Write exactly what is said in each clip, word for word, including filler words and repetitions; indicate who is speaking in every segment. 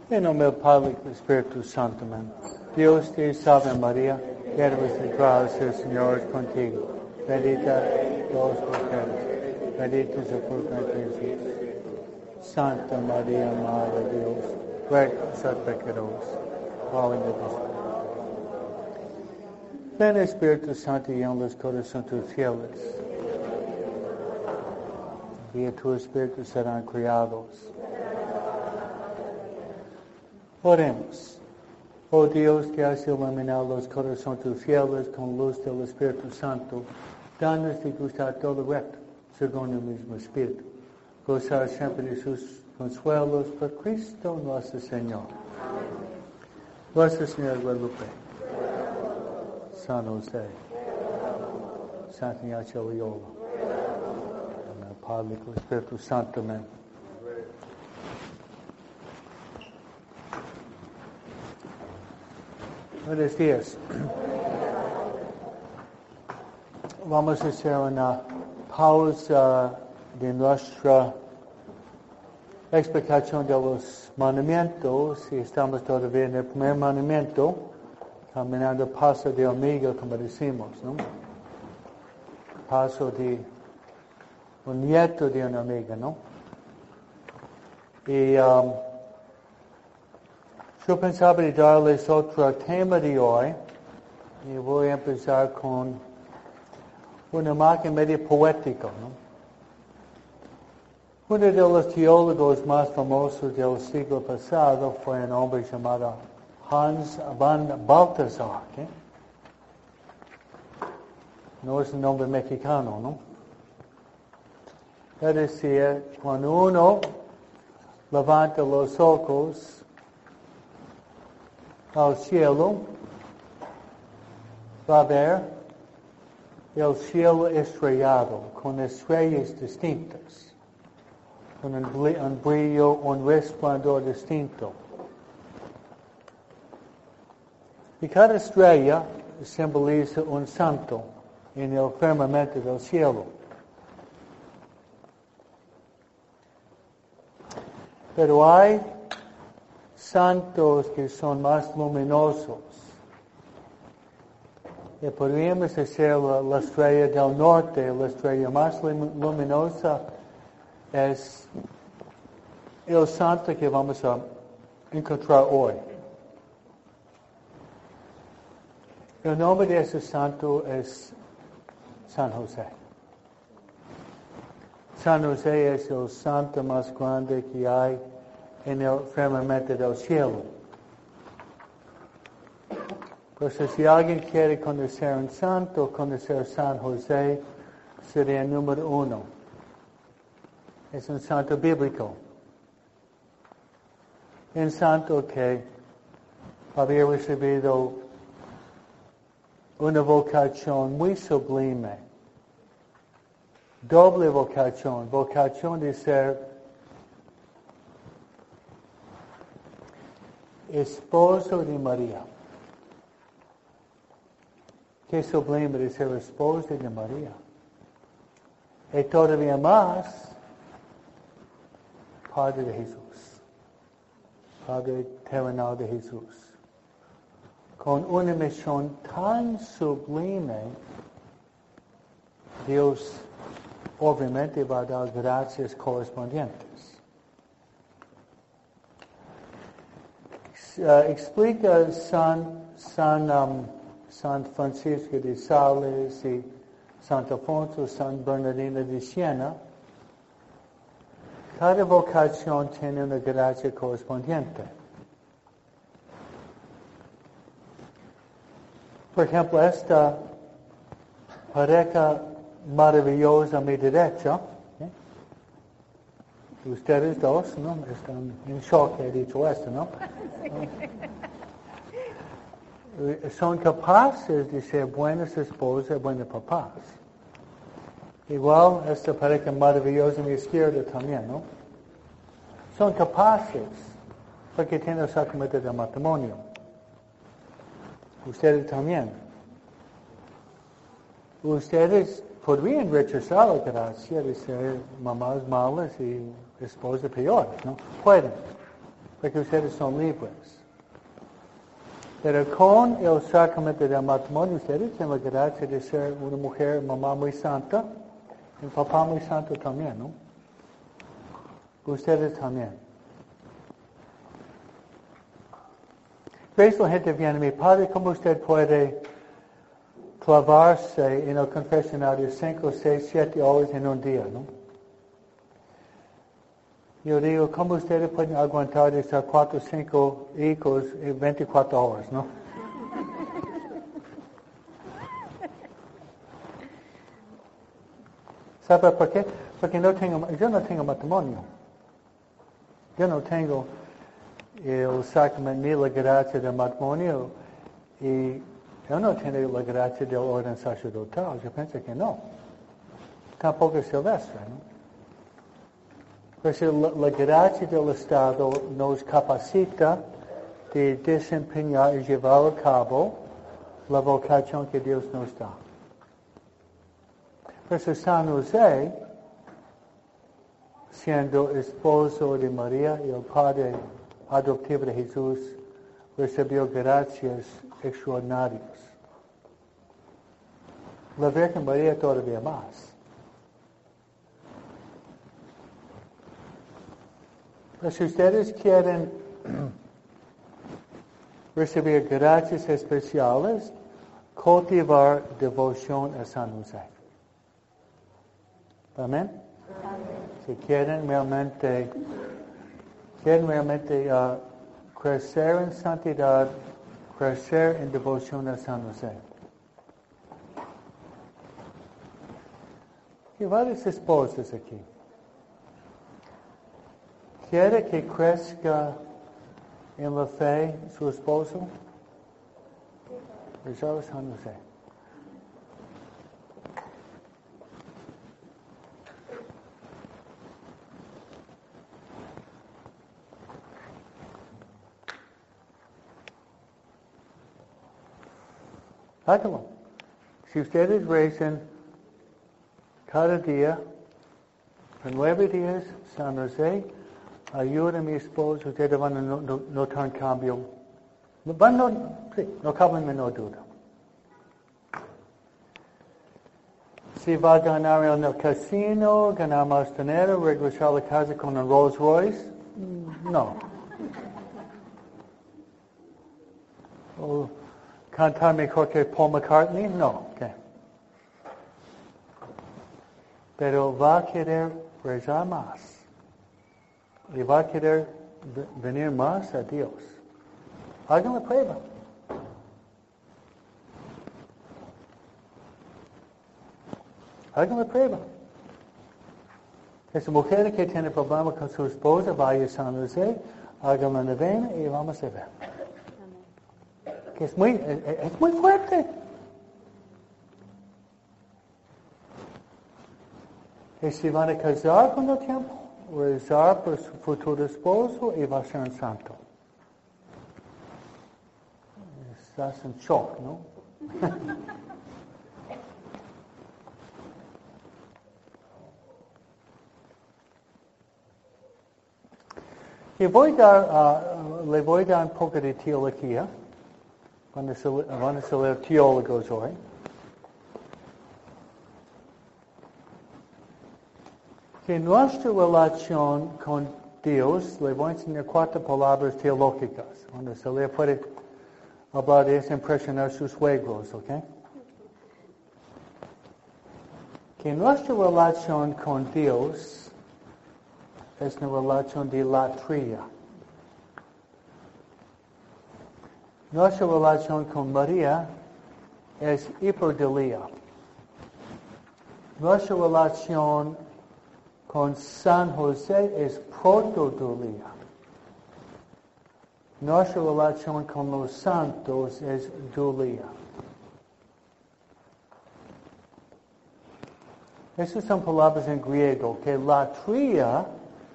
Speaker 1: En nombre del Padre y del Espíritu Santo, amén. Dios te salve María, llena de gracia, el Señor es contigo. Bendita todas las mujeres, bendito es el fruto de Jesús. Santa María, Madre de Dios, ruega por nosotros pecadores, ahora y en la hora de nuestra muerte. Ven Espíritu Santo y en los corazones tus fieles. Y a tu Espíritu serán criados. Oremos. Oh Dios, que has iluminado los corazones tus fieles con luz del Espíritu Santo, danos de gustar todo recto, según el mismo Espíritu. Gozar siempre de sus consuelos por Cristo nuestro Señor. Nuestra Señora Guadalupe, San José, Santa Ignacia Loyola, en el Padre y el Espíritu Santo, amén. Buenos días. Vamos a hacer una pausa de nuestra explicación de los mandamientos y estamos todavía en el primer mandamiento, caminando paso de hormiga, como decimos, ¿no? Paso de un nieto de una hormiga, ¿no? Y um, yo pensaba darles otro tema de hoy y voy a empezar con una imagen medio poética, ¿no? Uno de los teólogos más famosos del siglo pasado fue un hombre llamado Hans von Balthasar, ¿eh? No es un nombre mexicano, ¿no? Es decir, cuando uno levanta los ojos al cielo, va a ver el cielo estrellado, con estrellas distintas, con un brillo, un resplandor distinto. Y cada estrella simboliza un santo en el firmamento del cielo. Pero hay santos que son más luminosos. Y podríamos decir la, la estrella del norte, la estrella más luminosa es el santo que vamos a encontrar hoy. El nombre de ese santo es San José. San José es el santo más grande que hay en el firmamento del cielo. Entonces, si alguien quiere conocer un santo, conocer San José, sería el número uno. Es un santo bíblico. Un santo que había recibido una vocación muy sublime. Doble vocación, vocación de ser esposo de María. Qué sublime de ser esposo de María. Y todavía más, Padre de Jesús. Padre terrenal de Jesús. Con una misión tan sublime, Dios obviamente va a dar gracias correspondientes. Uh, explica San, San, um, San Francisco de Sales y San Alfonso, San Bernardino de Siena. Cada vocación tiene una gracia correspondiente. Por ejemplo, esta pareja maravillosa a mi derecha, ¿eh? Ustedes dos, ¿no? Están en shock, he dicho esto, ¿no? Son capaces de ser buenas esposas, buenos papás. Igual esta pareja maravillosa a mi izquierda también, ¿no? Son capaces, porque tienen el sacramento del matrimonio. Ustedes también. Ustedes podrían rechazar la gracia de ser mamás malas y esposas peores, ¿no? Pueden. porque ustedes son libres. Pero con el sacramento del matrimonio, ustedes tienen la gracia de ser una mujer, mamá muy santa, y papá muy santo también, ¿no? Ustedes también. ¿Ves? La gente viene a mi padre, ¿cómo usted puede clavarse en el confesionario cinco, seis, siete horas en un día, ¿no? Yo digo, ¿cómo ustedes pueden aguantar estar cuatro o cinco hijos en veinticuatro horas, no? ¿Sabe por qué? Porque no tengo, yo no tengo matrimonio. Yo no tengo el sacramento ni la gracia del matrimonio y yo no tengo la gracia del orden sacerdotal. Yo pienso que no. Tampoco es silvestre, ¿no? Pues la, la gracia del Estado nos capacita de desempeñar y llevar a cabo la vocación que Dios nos da. Por eso San José, siendo esposo de María y el padre adoptivo de Jesús, recibió gracias extraordinarias. La Virgen María todavía más. Pero si ustedes quieren recibir gracias especiales, cultivar devoción a San José. Amén. Si quieren realmente, quieren realmente uh, crecer en santidad, crecer en devoción a San José. Hay varias esposas aquí. ¿Quiere que crezca en la fe su esposo? Rezar a San José. Háganlo. Si ustedes rezan cada día, por nueve días, San José, ayuda a mi esposo, ustedes van a no- no- notar un cambio. Van a, sí, no cabe la menor duda. Si va a ganar en el casino, ganar más dinero, regresar a la casa con un Rolls Royce, no. O cantar mejor que Paul McCartney, no. Okay. Pero va a querer rezar más. Y va a querer venir más a Dios. Hagan la prueba. Hagan la prueba. Esa mujer que tiene problema con su esposa, vaya a San José, hagan la novena y vamos a ver. Que es muy, es, es muy fuerte. Y si van a casar con el tiempo, rezar por su futuro esposo y va a ser un santo. Estás en shock, ¿no? y voy a dar, uh, le voy a dar un poco de teología. Van a ser, van a ser teólogos hoy. Que nuestra relación con Dios, le voy a enseñar cuatro palabras teológicas. Cuando se le puede hablar de eso, impresionar sus suegros, ¿ok? Que nuestra relación con Dios es una relación de latría. Nuestra relación con María es hiperdilía. Nuestra relación con San José es protodilía. Nuestra relación con los santos es dulía. Esas son palabras en griego, que latría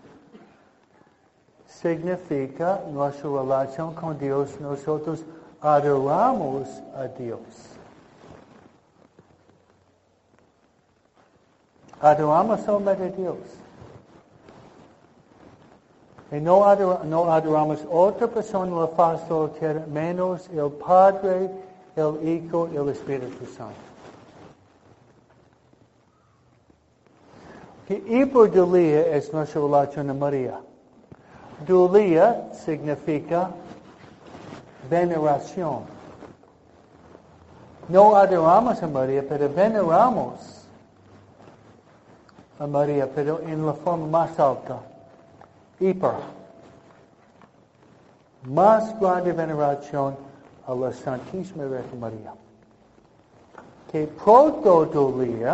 Speaker 1: significa nuestra relación con Dios. Nosotros adoramos a Dios. Adoramos solamente a Dios. Y no, ador, no adoramos otra persona en la faz de la tierra menos el Padre, el Hijo y el Espíritu Santo. Que hiperdulia es nuestra relación a María. Dulia significa veneración. No adoramos a María, pero veneramos a María, pero en la forma más alta. Hiper. Más grande veneración a la Santísima Virgen María. Que protodulia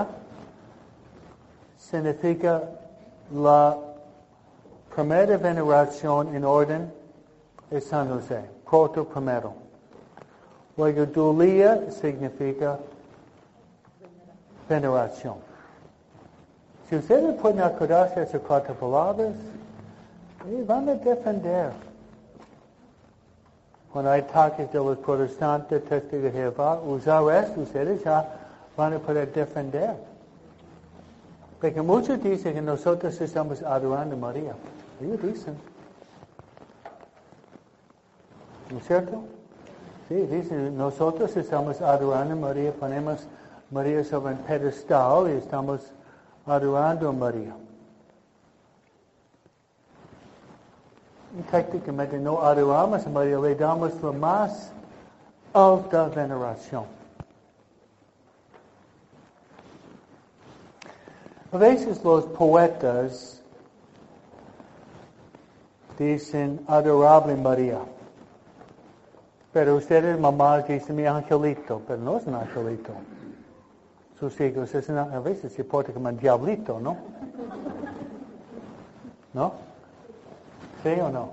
Speaker 1: significa la primera veneración en orden de San José. Proto primero. Luego dulia significa veneración. Si ustedes pueden acordarse de esas cuatro palabras, van a defender. Cuando hay ataques de los protestantes, testigos de Jehová, usar esto, ustedes ya van a poder defender. Porque muchos dicen que nosotros estamos adorando a María. Ellos dicen. ¿No es cierto? Sí, dicen, nosotros estamos adorando a María, ponemos a María sobre un pedestal y estamos adorando a María. Y técnicamente no adoramos a María, le damos la más alta veneración. A veces los poetas dicen adorable María. Pero ustedes mamás dicen mi angelito, pero no es un angelito. Sus hijos es una, a veces se porta como un diablito, ¿no? ¿No? ¿Sí o no?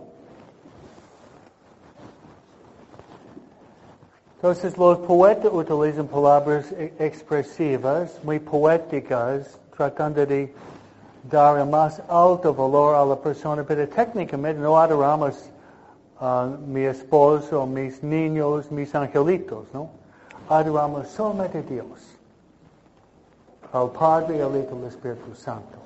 Speaker 1: Entonces los poetas utilizan palabras expresivas, muy poéticas, tratando de dar el más alto valor a la persona, pero técnicamente no adoramos a mi esposo, mis niños, mis angelitos, ¿no? Adoramos solamente a Dios, al Padre, al Hijo y al Espíritu Santo.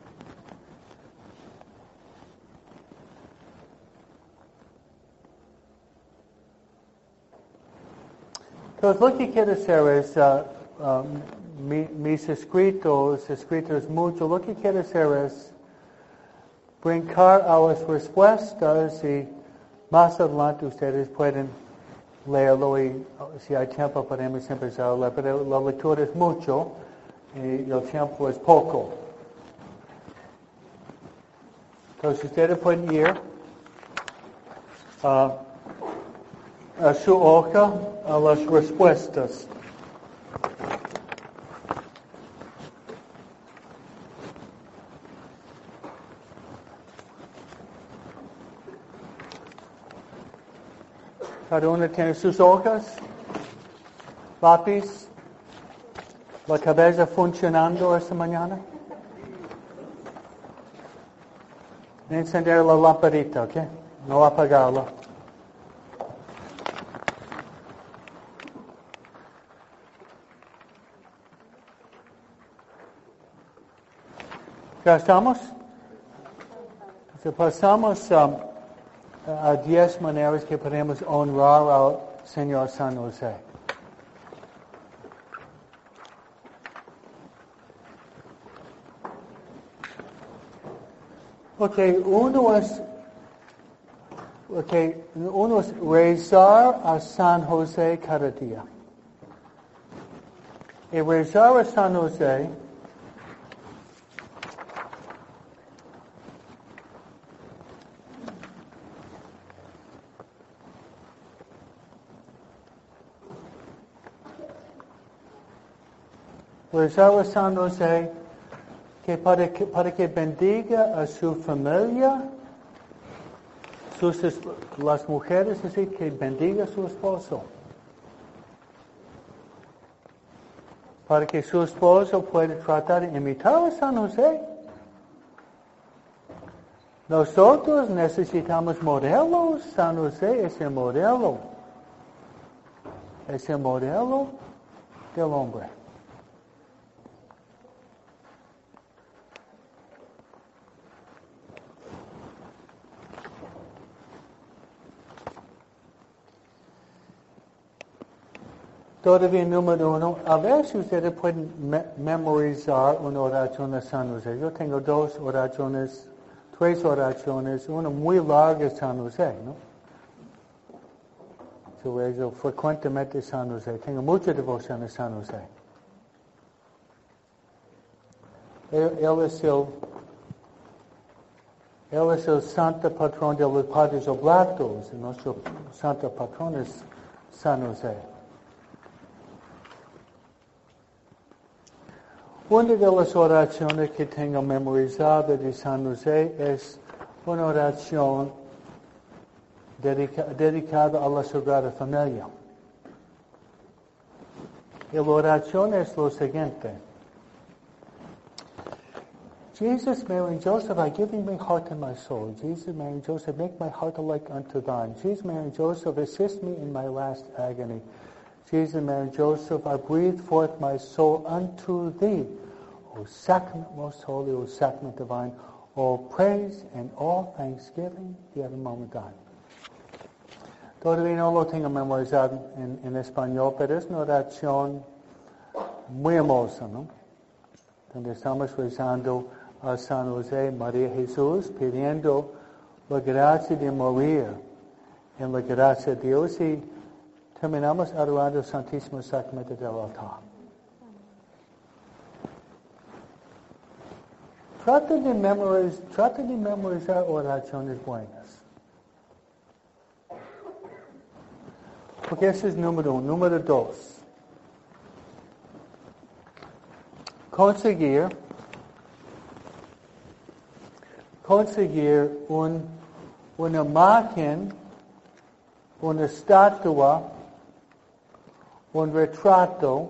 Speaker 1: Entonces lo que quiero hacer es, uh, uh, mi, mis escritos, escritos mucho, lo que quiero hacer es brincar a las respuestas y más adelante ustedes pueden leerlo y si hay tiempo podemos empezar a leer, pero la lectura es mucho y el tiempo es poco. Entonces ustedes pueden ir uh, a su hoja a las respuestas. Cada uno tiene sus hojas, lápiz, la cabeza funcionando esta mañana. Encender la lamparita, ¿ok? No apagarla. ¿Ya estamos? Entonces pasamos um, a diez maneras que podemos honrar al Señor San José. Ok, uno es, okay, uno es rezar a San José cada día. Y rezar a San José rezar a San José que para, que para que bendiga a su familia, sus, las mujeres, así que bendiga a su esposo. Para que su esposo pueda tratar de imitar a San José. Nosotros necesitamos modelos. San José es el modelo. Es el modelo del hombre. Todavía número uno, a ver si ustedes pueden me- memorizar una oración de San José. Yo tengo dos oraciones, tres oraciones, una muy larga de San José, ¿no? Yo rezo frecuentemente San José. Tengo mucha devoción a San José. Él, él es el, él es el santo patrón de los padres oblatos. Nuestro santo patrón es San José. Una de las oraciones que tengo memorizada de San José es una oración dedica, dedicada a la Sagrada Familia. Y la oración es lo siguiente. Jesus, Mary, and Joseph, I give you my heart and my soul. Jesus, Mary, and Joseph, make my heart alike unto thine. Jesus, Mary, and Joseph, assist me in my last agony. Jesus, Mary, and Joseph, I breathe forth my soul unto thee. O sacrament most holy, O sacrament divine, all praise and all thanksgiving be at the moment thine. Todavía no lo tengo memorizado en, en español, pero es una oración muy hermosa, ¿no? Donde estamos rezando a San José, María Jesús, pidiendo la gracia de morir en la gracia de Dios y terminamos adorando el Santísimo Sacramento del altar. Trata de memorizar, trata de memorizar oraciones buenas. Porque ese es número uno. Número dos. Conseguir, conseguir un, una imagen, una estatua, un retrato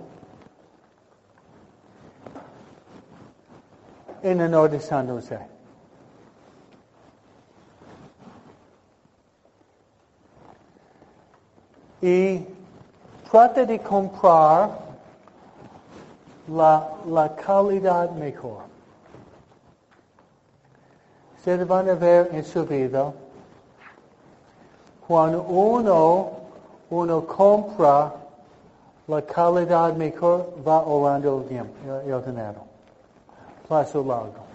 Speaker 1: en honor de San José. Y trata de comprar la, la calidad mejor. Ustedes van a ver en su vida, cuando uno, uno compra la calidad mejor, va ahorrando el tiempo, el, el dinero. Plazo largo.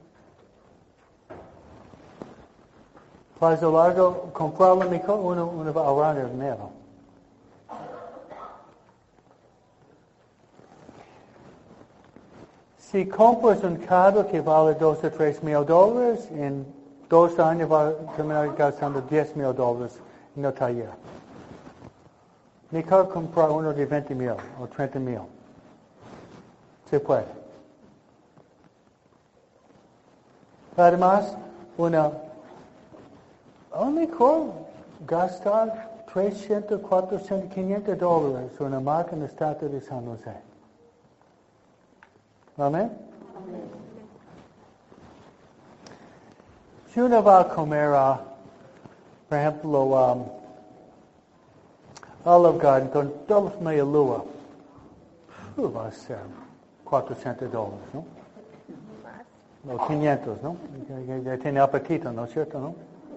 Speaker 1: Plazo largo, comprarlo mejor, uno, uno va ahorrando el dinero. Si compras un carro que vale dos o tres mil dólares, en dos años va a terminar gastando diez mil dólares en el taller. Mejor comprar uno de veinte mil o treinta mil. Se puede. Además, una, a lo mejor gastar trescientos, cuatrocientos, quinientos dólares en una máquina estatua de San José. Amén. Amén. Si uno va a comer a, por ejemplo, um, Olive Garden con dos media lua, uh, va a ser cuatrocientos dólares, ¿no? No, quinientos, ¿no? Ya, ya tiene apetito, ¿no es cierto, no?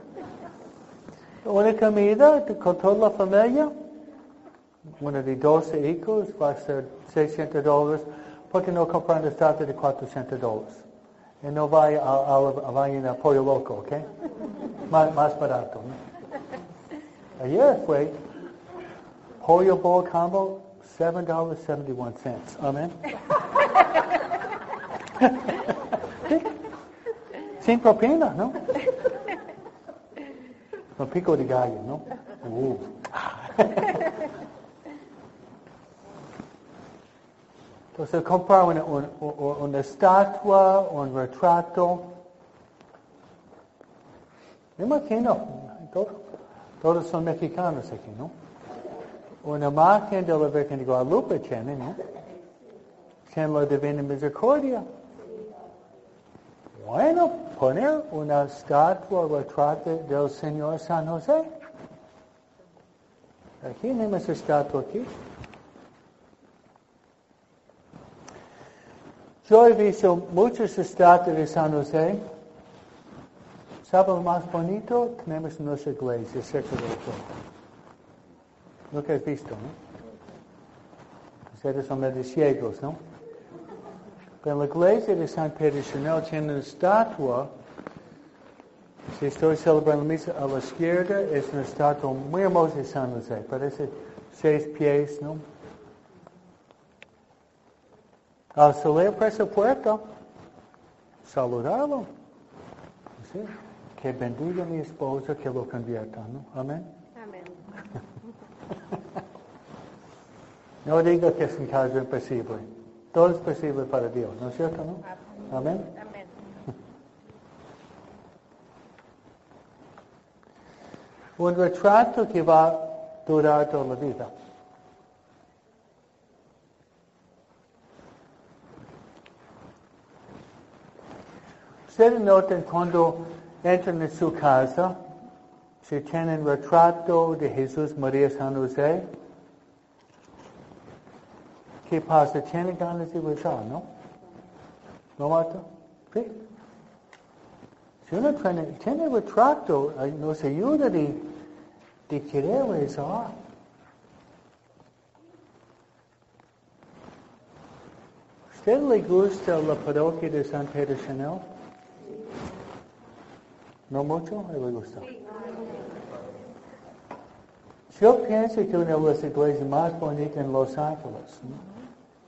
Speaker 1: Una comida con toda la familia, una de doce hijos, va a ser seiscientos dólares. Porque no compran la estatua de cuatrocientos dólares. Y no vaya a, a, a, vayan a Pollo Loco, ¿ok? Más, más barato, ¿no? Ayer fue Pollo Bowl Combo, seven dollars and seventy-one cents. Amén. Sin propina, ¿no? Con pico de gallo, ¿no? Uh. Entonces, comprar una, una, una estatua, un retrato. Me imagino, todos, todos son mexicanos aquí, ¿no? Una imagen de la Virgen de Guadalupe tiene, ¿no? Tiene la Divina Misericordia. Bueno, poner una estatua o retrato del Señor San José. Aquí tenemos estatua aquí. Yo he visto muchas estatuas de San José. ¿Sabe lo más bonito? Tenemos en nuestra iglesia, cerca del pueblo. Lo que has visto, ¿no? Ustedes son medio ciegos, ¿no? Pero en la iglesia de San Pedro Chanel tiene una estatua. Si estoy celebrando la misa a la izquierda, es una estatua muy hermosa de San José. Parece seis pies, ¿no? Al salir por esa puerta, saludarlo. ¿Sí? Que bendiga a mi esposa, que lo convierta, ¿no? Amén.
Speaker 2: Amén.
Speaker 1: No diga que es un caso imposible. Todo es posible para Dios, ¿no es cierto, no? Amén.
Speaker 2: Amén.
Speaker 1: Un retrato que va a durar toda la vida. Ustedes notan cuando entran en su casa, si tienen retrato de Jesús, María, San José, ¿qué pasa? Tienen ganas de rezar, ¿no? ¿No, Marta? Sí. Si uno tiene, tiene retrato, nos ayuda de, de querer rezar. ¿Usted le gusta la parroquia de San Pedro Chanel? ¿No mucho? ¿O le gusta? Yo pienso que una de las iglesias más bonitas en Los Ángeles, ¿no?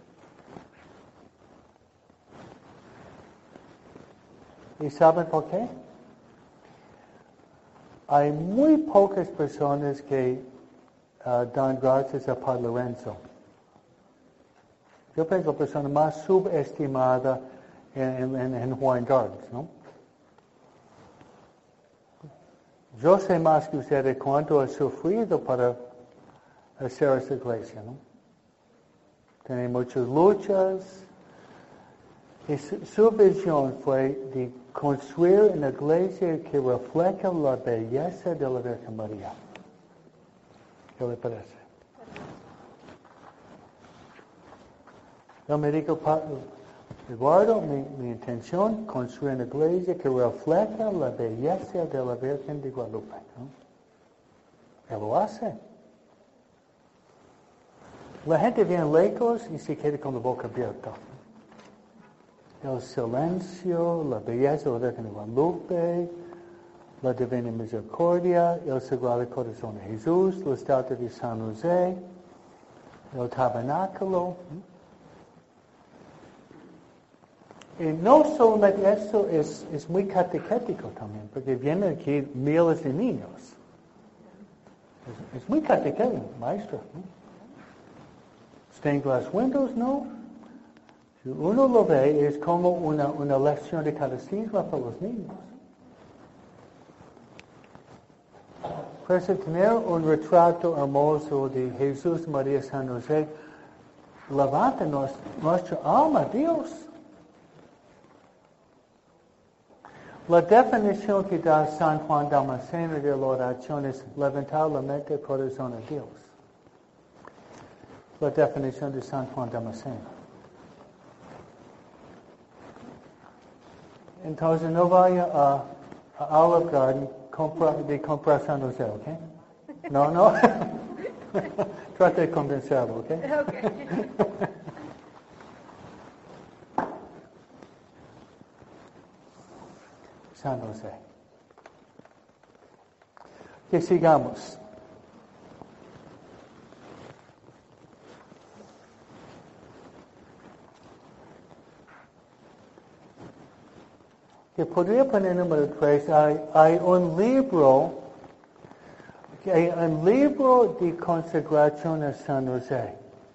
Speaker 1: ¿Y saben por qué? Hay muy pocas personas que uh, dan gracias a Padre Lorenzo. Yo pienso que la persona más subestimada en, en, en Hawaiian Gardens, ¿no? Yo sé más que usted de cuánto ha sufrido para hacer esta iglesia, ¿no? Tiene muchas luchas. Y su, su visión fue de construir una iglesia que refleja la belleza de la Virgen María. ¿Qué le parece? Yo me digo, Eduardo, mi, mi intención es construir una iglesia que refleja la belleza de la Virgen de Guadalupe, ¿no? Él lo hace. La gente viene lejos y se queda con la boca abierta. El silencio, la belleza de la Virgen de Guadalupe, la Divina Misericordia, el Sagrado Corazón de Jesús, la estatua de San José, el tabernáculo. Y no solamente eso, es, es muy catequético también, porque vienen aquí miles de niños. Es, es muy catequético, maestro, ¿no? Stained glass windows, ¿no? Si uno lo ve, es como una, una lección de catecismo para los niños. Pues tener un retrato hermoso de Jesús, María, San José, levanta nos, nuestra alma a Dios. La definición que da San Juan Damasceno de la oración es levantar la mente y corazón a Dios. La definición de San Juan Damasceno. Entonces no vaya a, a Olive Garden compra, de comprar San José, ¿ok? No, no. Trate de convencerlo, ¿ok?
Speaker 2: Okay.
Speaker 1: San José. Que sigamos. Que podría poner número tres, hay, hay un libro, que hay un libro de consagración a San José.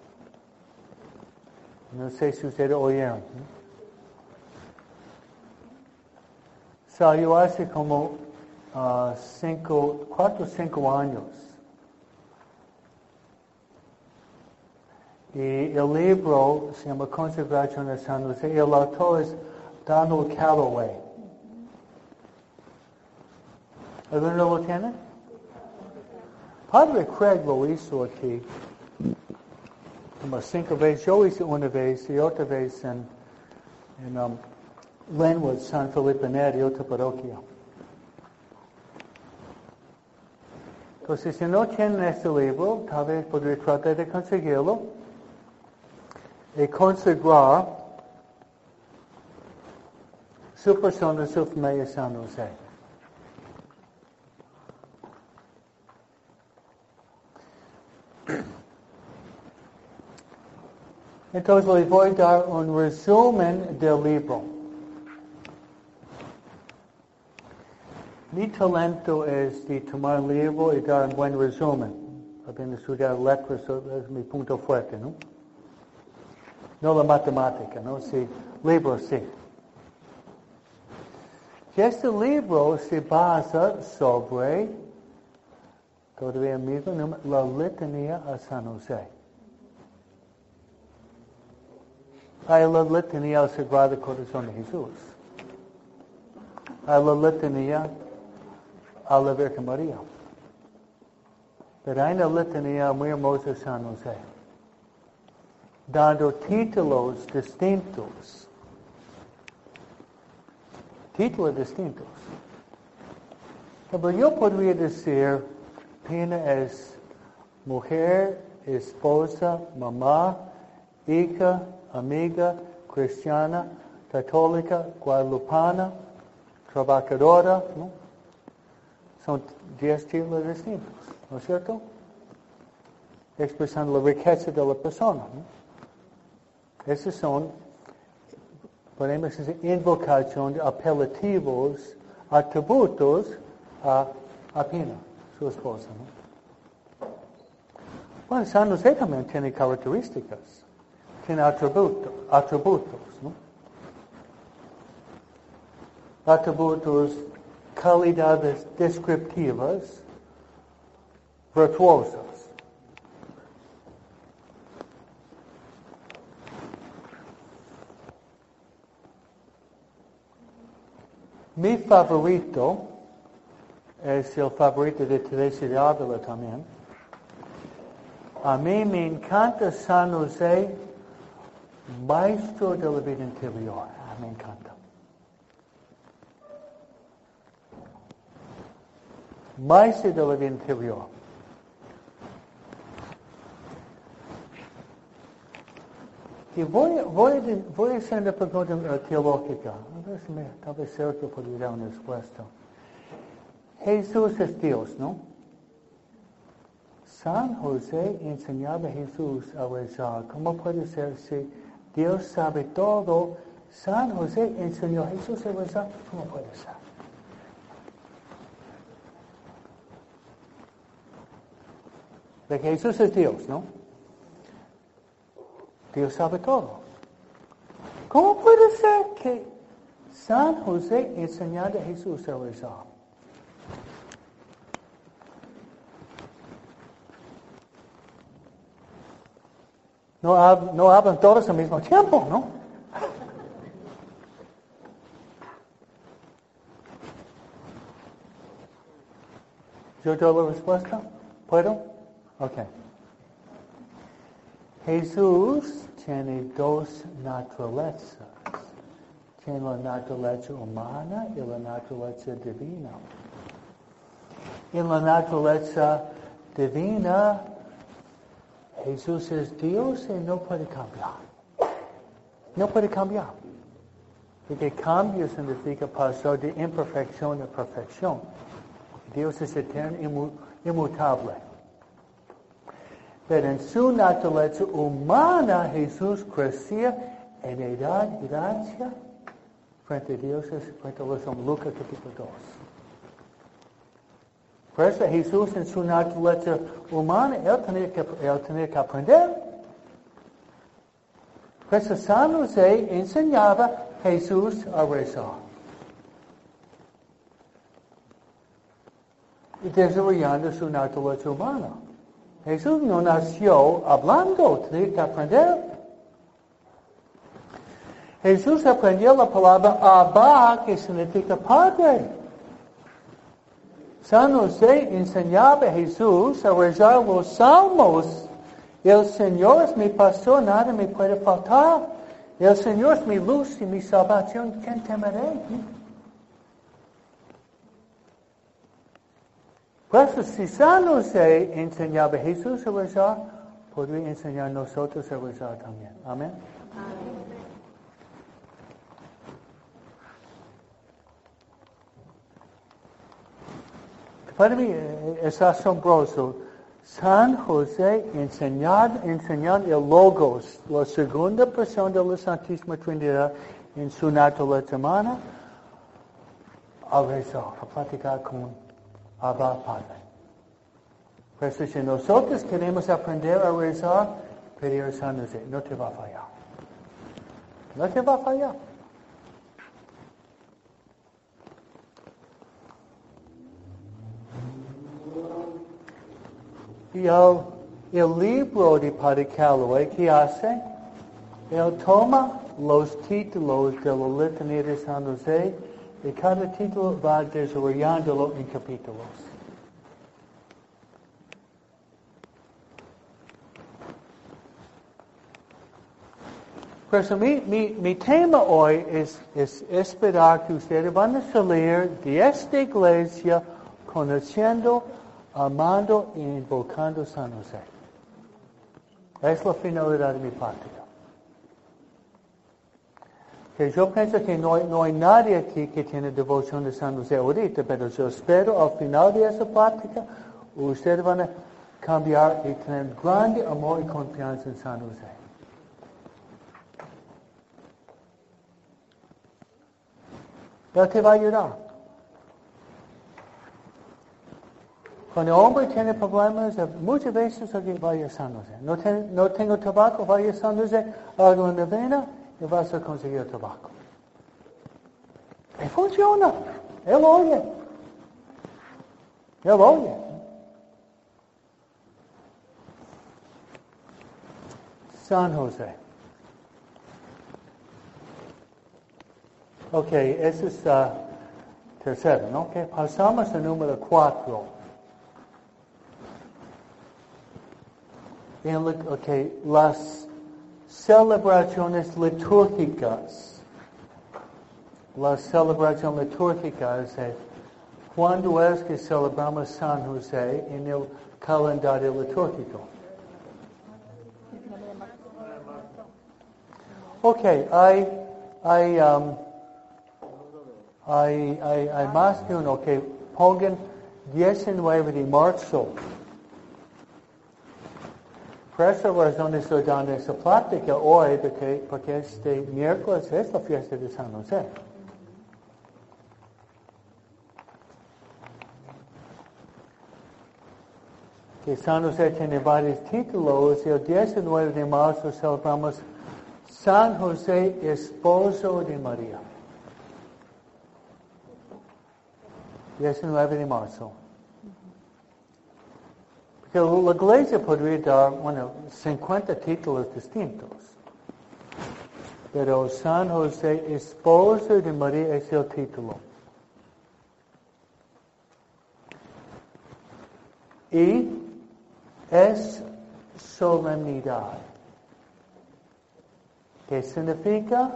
Speaker 1: No sé si ustedes oyeron. ¿No? Salió hace como uh, cinco, cuatro o cinco años. Y el libro se llama Consagración a San José. Y el autor es Donald Calloway. ¿Alguno lo tiene? Padre Craig lo hizo aquí como cinco veces. Yo hice una vez y otra vez en, en um, Linwood, San Felipe Neri, otra parroquia. Entonces, si no tienen este libro, tal vez podría tratar de conseguirlo. y consagrar su persona, su familia, San José. Entonces les voy a dar un resumen del libro. Mi talento es de tomar un libro y dar un buen resumen. Apenas estudiar letras es mi punto fuerte, ¿no? No la matemática, ¿no? Sí, libro sí. Y este libro se basa sobre, todavía mismo, la litanía a San José. Hay la litanía al Sagrado Corazón de Jesús. Hay la litanía a la Virgen María. Pero hay una litanía muy hermosa a San José, dando títulos distintos. Títulos distintos. Pero yo podría decir, Pina es mujer, esposa, mamá, hija, amiga, cristiana, católica, guadalupana, trabajadora, ¿no? Son diez títulos distintos, ¿no es cierto? Expresando la riqueza de la persona, ¿no? Esos son, podemos decir, invocación de apelativos, atributos a, a Pina, su esposa, ¿no? Bueno, San José también tiene características. Tiene atributos, atributos, ¿no? Atributos, calidades descriptivas, virtuosas. Mi favorito es el favorito de Teresa de Ávila también. A mí me encanta San José, maestro de la vida interior. Ah, me encanta. Maestro de la vida interior. Y voy, voy, voy a hacer una pregunta teológica. A ver si me, tal vez Sergio podría dar una respuesta. Jesús es Dios, ¿no? San José enseñaba a Jesús a rezar. ¿Cómo puede ser si Dios sabe todo? San José enseñó a Jesús a rezar. ¿Cómo puede ser? Porque Jesús es Dios, ¿no? Dios sabe todo. ¿Cómo puede ser que San José enseñara a Jesús a rezar? No, hab, no hablan todos al mismo tiempo, ¿no? ¿Yo doy la respuesta? ¿Puedo? Ok. Jesús tiene dos naturalezas. Tiene la naturaleza humana y la naturaleza divina. En la naturaleza divina, Jesús es Dios y no puede cambiar. No puede cambiar. Porque cambio significa pasar de imperfección a perfección. Dios es eterno, inmutable. Pero en su naturaleza humana, Jesús crecía en edad y gracia frente a Dios, frente a los hombres. Lucas capítulo dos. Por eso Jesús en su naturaleza humana, él tenía que, él tenía que aprender. Por eso San José enseñaba a Jesús a rezar. Y desarrollando su naturaleza humana. Jesús no nació hablando, tenía que aprender. Jesús aprendió la palabra Abba, que significa Padre. San José enseñaba a Jesús a rezar los salmos. El Señor es mi pastor, nada me puede faltar. El Señor es mi luz y mi salvación, ¿quién temeré? Por eso, si San José enseñaba a Jesús a rezar, podría enseñar a nosotros a rezar también. Amén. Para mí es asombroso. San José enseñar, enseñar el Logos, la segunda persona de la Santísima Trinidad en su naturaleza humana, a rezar, a platicar con Abba Padre. Por eso si nosotros queremos aprender a rezar, pedir a San José, no te va a fallar. No te va a fallar. Y el, el libro de Padre Calloway, ¿qué hace? Él toma los títulos de la Letanía de San José y cada título va desarrollándolo en capítulos. Por eso mi, mi, mi tema hoy es, es esperar que ustedes van a salir de esta iglesia conociendo, amando y invocando a San José. Es la finalidad de mi práctica. Que yo pienso que no hay, no hay nadie aquí que tiene devoción de San José ahorita, pero yo espero al final de esa práctica ustedes van a cambiar y tener grande amor y confianza en San José. Él te va a ayudar. Cuando el hombre tiene problemas, muchas veces aquí vaya a San José. No, ten, no tengo tabaco, vaya a San José, hago una vena y vas a conseguir tabaco. Y funciona. Él oye. Él oye. San José. Ok, ese es uh, tercero, ¿no? Okay, pasamos al número cuatro. En, okay, las celebraciones litúrgicas. Las celebraciones litúrgicas, eh, ¿cuándo es que celebramos San José en el calendario litúrgico? Ok, hay, hay, um, hay, hay, hay más de uno que pongan diecinueve de marzo. Por esa razón estoy dando esa plática hoy, porque, porque este miércoles es la fiesta de San José. Que San José tiene varios títulos y el diecinueve de marzo celebramos San José, esposo de María. diecinueve de marzo. Porque la iglesia podría dar, bueno, cincuenta títulos distintos. Pero San José, esposo de María, es el título. Y es solemnidad. ¿Qué significa?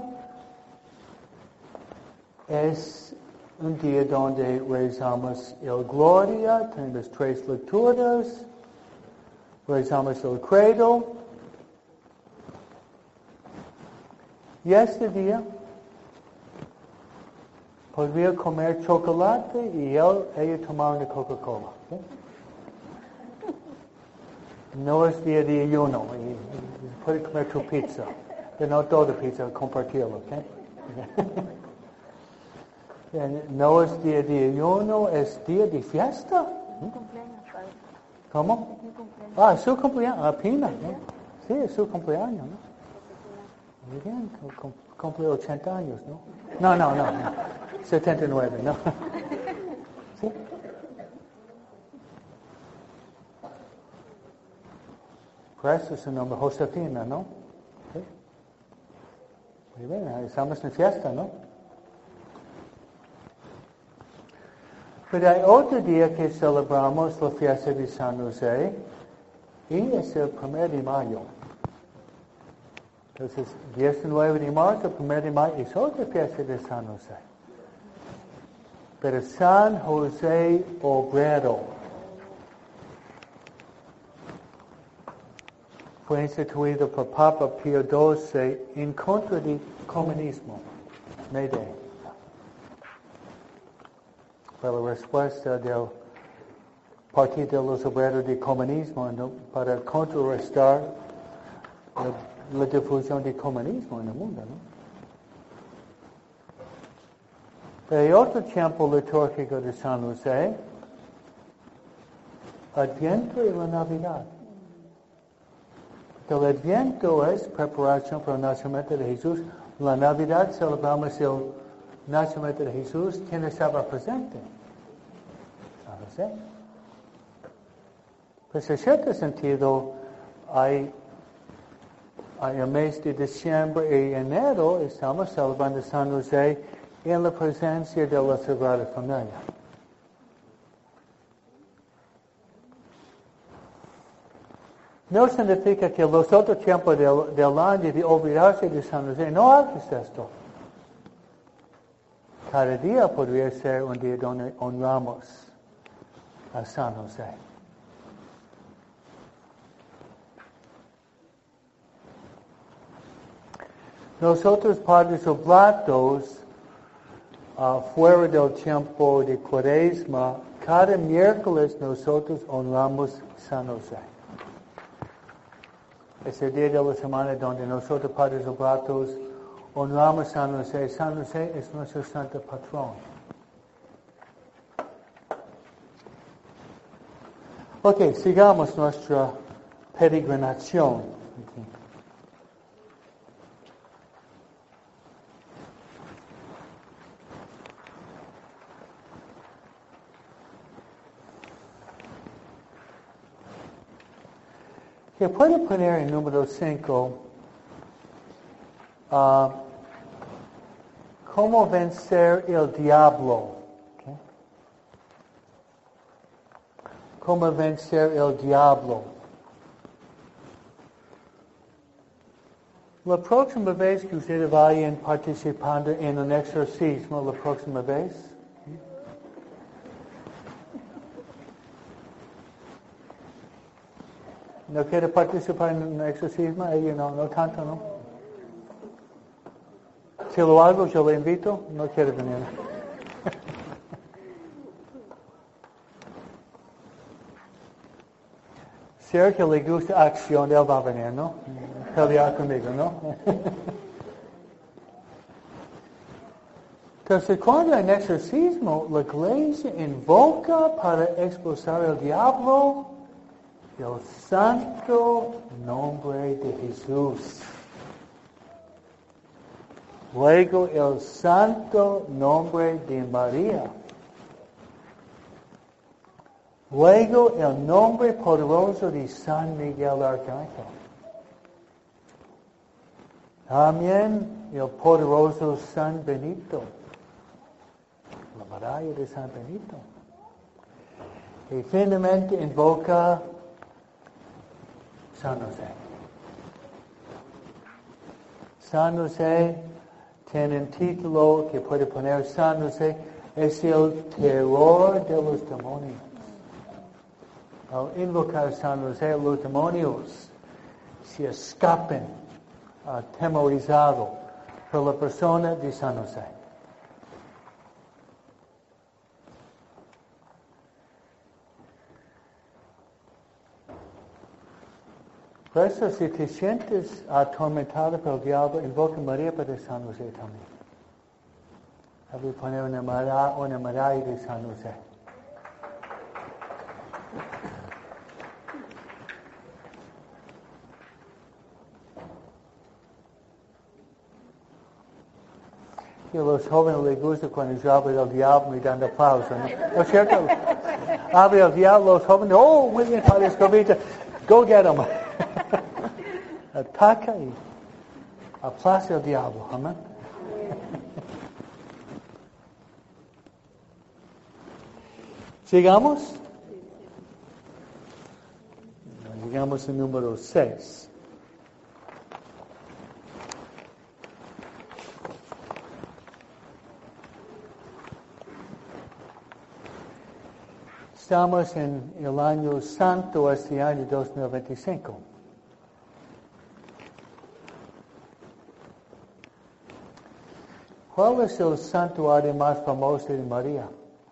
Speaker 1: Es un día donde rezamos el Gloria, tenemos tres lecturas, rezamos el Credo. Y este día podría comer chocolate y él, ella tomar una Coca-Cola. ¿Sí? No es día de ayuno, y, y puede comer tu pizza, pero no toda pizza, compartirlo, ¿ok? No es día de ayuno, es día de fiesta.
Speaker 2: Mi cumpleaños, padre.
Speaker 1: ¿Cómo?
Speaker 2: Mi cumpleaños.
Speaker 1: Ah, su cumpleaños, ah, Pina, ¿no? Sí, es su cumpleaños, ¿no? Muy bien, cum- cumple ochenta años, ¿no? No, no, no, no. setenta y nueve, ¿no? ¿Sí? Por eso es su nombre, Josefina, ¿no? ¿Sí? Muy bien, estamos en fiesta, ¿no? Pero hay otro día que celebramos la fiesta de San José y es el primero de mayo. Entonces, diecinueve de marzo, primero de mayo es otra fiesta de San José. Pero San José Obrero. fue instituido por Papa Pío doce en contra del comunismo. Mayday. Fue la respuesta del Partido de los Obreros del Comunismo, ¿no?, para contrarrestar la, la difusión del comunismo en el mundo, ¿no? Pero hay otro tiempo litúrgico de San José, Adviento y la Navidad. El Adviento es preparación para el nacimiento de Jesús. La Navidad celebramos el nacimiento de Jesús. ¿Quién estaba presente? San José. Pues en cierto sentido, hay, hay el mes de diciembre y enero estamos celebrando San José en la presencia de la Sagrada Familia. No significa que los otros tiempos del, del año de olvidarse de San José. No hagas esto. Cada día podría ser un día donde honramos a San José. Nosotros, Padres Oblatos, uh, fuera del tiempo de Cuaresma, cada miércoles nosotros honramos San José. Es el día de la semana donde nosotros, Padres Oblatos, honramos a San José. San José es nuestro santo patrón. Ok, sigamos nuestra peregrinación. Okay. Que puede poner en número cinco, uh, cómo vencer el diablo. Okay. Cómo vencer el diablo. La próxima vez que ustedes vayan participando en un exorcismo, la próxima vez, ¿no quiere participar en un exorcismo? Ella no, no tanto, ¿no? Si lo hago, yo le invito, no quiere venir. Si a que le gusta acción, él va a venir, ¿no? Pelear conmigo, ¿no? Entonces, cuando hay un exorcismo, la iglesia invoca para expulsar el diablo el santo nombre de Jesús. Luego el santo nombre de María. Luego el nombre poderoso de San Miguel Arcángel. También el poderoso San Benito. La medalla de San Benito. Y finalmente invoca San José. San José tiene un título que puede poner San José, es el terror de los demonios. Al invocar San José, los demonios se escapen atemorizados por la persona de San José. Por eso, si te sientes atormentado por el diablo, invoca a María para San José también. Voy a poner una medalla, una medalla de San José. Y a los jóvenes les gusta cuando yo hablo del diablo y dan aplausos, ¿no? ¿No es cierto? Hablo del diablo, los jóvenes, oh, muy bien, Padre Escobita, go get him. Ataca y aplaza el diablo. Amén. Sigamos. Llegamos al número seis. Estamos en el año santo, este año dos mil veinticinco. ¿Cuál es el santuario más famoso de María?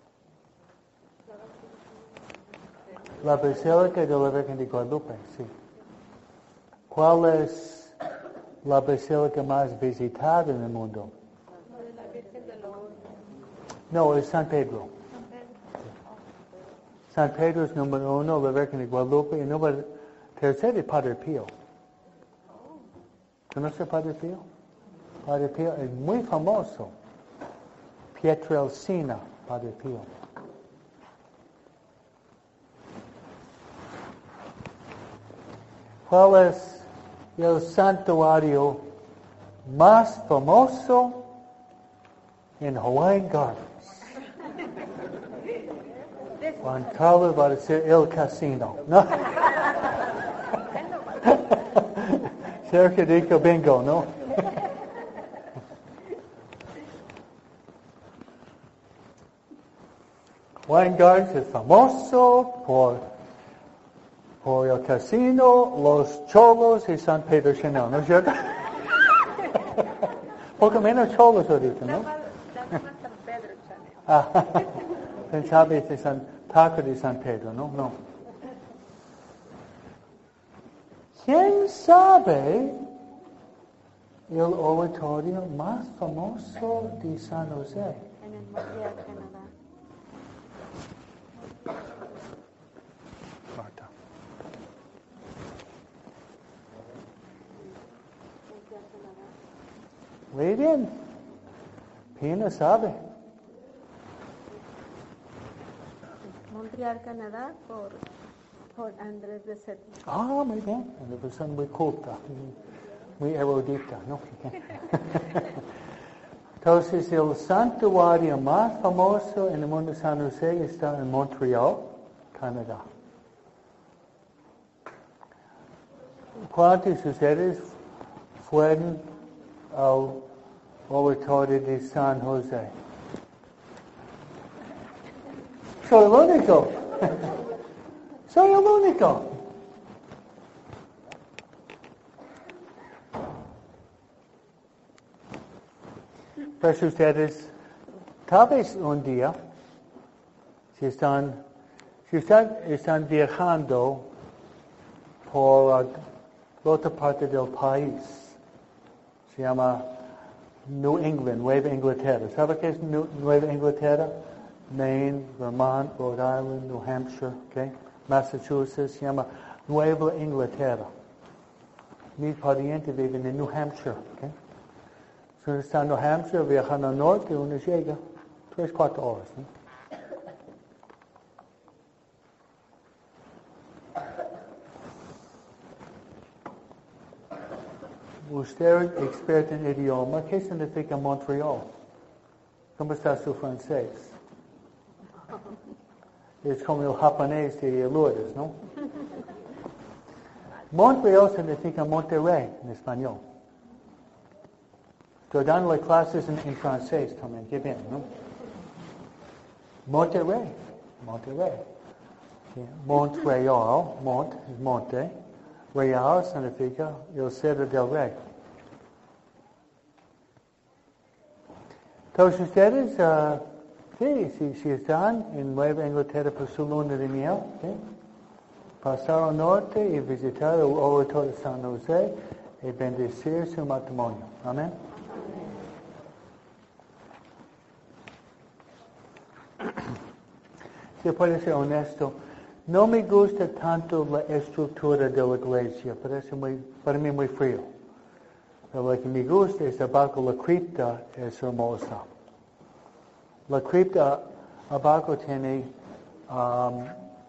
Speaker 1: La Basílica de la Virgen de Guadalupe, sí. ¿Cuál es la basílica más visitada en el mundo? No, es San Pedro. San Pedro es número uno, la Virgen de Guadalupe, y número tercero es Padre Pío. ¿Conoce Padre Pío? Padre Pío es muy famoso. Pietrelcina, Padre Pío. ¿Cuál es el santuario más famoso en Hawaiian Gardens? Juan Carlos va a decir el casino, ¿no? Sergio dijo bingo, ¿no? Hawaiian Gardens es famoso por, por el casino, los cholos y San Pedro Chinel, ¿no es cierto? Poco menos cholos ahorita, ¿no? Ah, pensaba de San Taco de San Pedro, ¿no? No. ¿Quién sabe el oratorio más famoso de San José?
Speaker 2: En el Montreal, Canadá.
Speaker 1: Marta. Muy bien. Pina sabe.
Speaker 2: Montreal, Canadá, por, por Andrés de Sete.
Speaker 1: Ah, muy bien. Una persona muy culta, muy erudita, ¿no? Entonces, el santuario más famoso en el mundo de San José está en Montreal, Canadá. ¿Cuántos de ustedes fueron al oratorio de San José? Soy el único. Soy el único. Pues ustedes, tal vez un día, si están, si están, están viajando por la otra parte del país, se llama New England, Nueva Inglaterra. ¿Sabe qué es New, Nueva Inglaterra? Maine, Vermont, Rhode Island, New Hampshire, okay? Massachusetts, se llama Nueva Inglaterra. Mis parientes viven en New Hampshire, okay? Si uno está en New Hampshire, viajando al norte, uno llega tres, cuatro horas, ¿no? Usted es experto en idioma. ¿Qué significa Montreal? ¿Cómo está su francés? Es como el japonés de Lourdes, ¿no? Montreal significa Monterrey en español. Estoy dando las clases en, en francés también, qué bien, ¿no? Monterrey, Monterrey. Yeah. Montreal, Mont es monte. Real significa el Cerro del Rey. Todos ustedes, uh, sí, si, si están en Nueva Inglaterra por su luna de miel, ¿sí? Pasar al norte y visitar el oratorio de San José y bendecir su matrimonio. Amén. Si puede ser honesto, no me gusta tanto la estructura de la iglesia, parece muy, para mí muy frío. Pero lo que me gusta es abajo la cripta, es hermosa. La cripta abajo tiene um,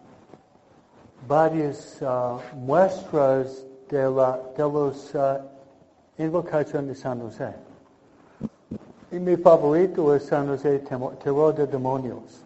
Speaker 1: varias uh, muestras de, la, de los uh, invocaciones de San José. Y mi favorito es San José, terror de demonios.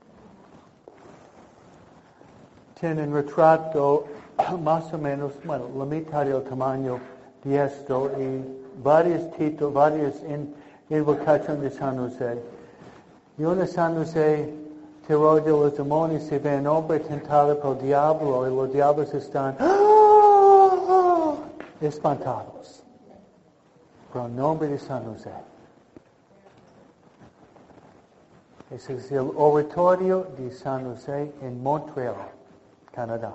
Speaker 1: Tiene un retrato más o menos, bueno, la mitad del tamaño de esto y varios títulos, varias in, invocaciones de San José. Y una San José, terror de los demonios, se ve un hombre tentado por el diablo y los diablos están ¡ah! Espantados. Por el nombre de San José. Ese es el oratorio de San José en Montreal, Canadá.